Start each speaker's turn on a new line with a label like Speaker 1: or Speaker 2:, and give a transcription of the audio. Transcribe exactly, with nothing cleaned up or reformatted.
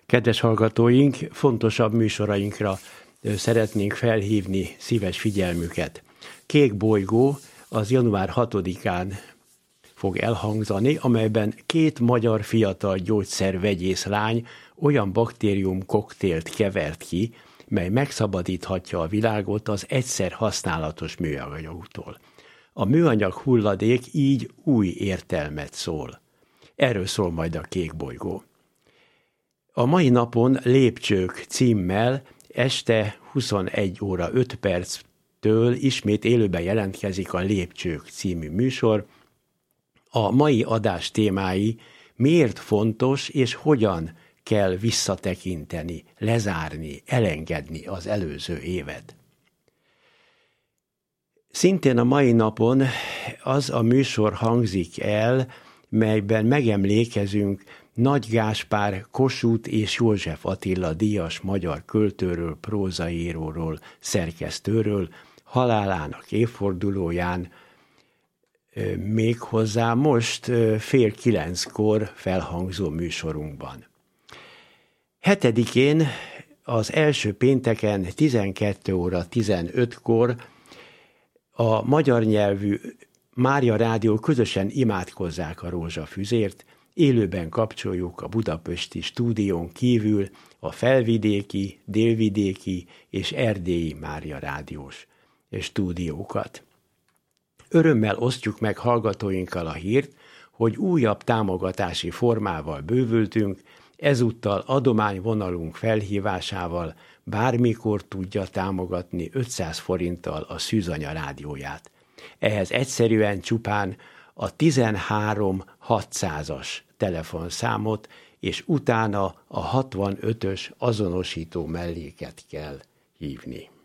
Speaker 1: Kedves hallgatóink, fontosabb műsorainkra szeretnénk felhívni szíves figyelmüket. Kék bolygó az január hatodikán fog elhangzani, amelyben két magyar fiatal gyógyszervegyész lány olyan baktérium koktélt kevert ki, mely megszabadíthatja a világot az egyszer használatos műanyagoktól. A műanyag hulladék így új értelmet szól. Erről szól majd a Kék bolygó. A mai napon Lépcsők címmel este huszonegy óra öt perctől ismét élőben jelentkezik a Lépcsők című műsor. A mai adás témái: miért fontos és hogyan kell visszatekinteni, lezárni, elengedni az előző évet. Szintén a mai napon az a műsor hangzik el, melyben megemlékezünk Nagy Gáspár, Kossuth és József Attila díjas magyar költőről, prózaíróról, szerkesztőről, halálának évfordulóján, méghozzá most fél kilenckor felhangzó műsorunkban. Hetedikén az első pénteken tizenkét óra tizenötkor a magyar nyelvű Mária Rádió közösen Imádkozzák a rózsafüzért, élőben kapcsoljuk a budapesti stúdión kívül a felvidéki, délvidéki és erdélyi Mária Rádiós stúdiókat. Örömmel osztjuk meg hallgatóinkkal a hírt, hogy újabb támogatási formával bővültünk, ezúttal adományvonalunk felhívásával bármikor tudja támogatni ötszáz forinttal a Szűzanya rádióját. Ehhez egyszerűen csupán a tizenhárom hatszázas telefonszámot és utána a hatvanötös azonosító melléket kell hívni.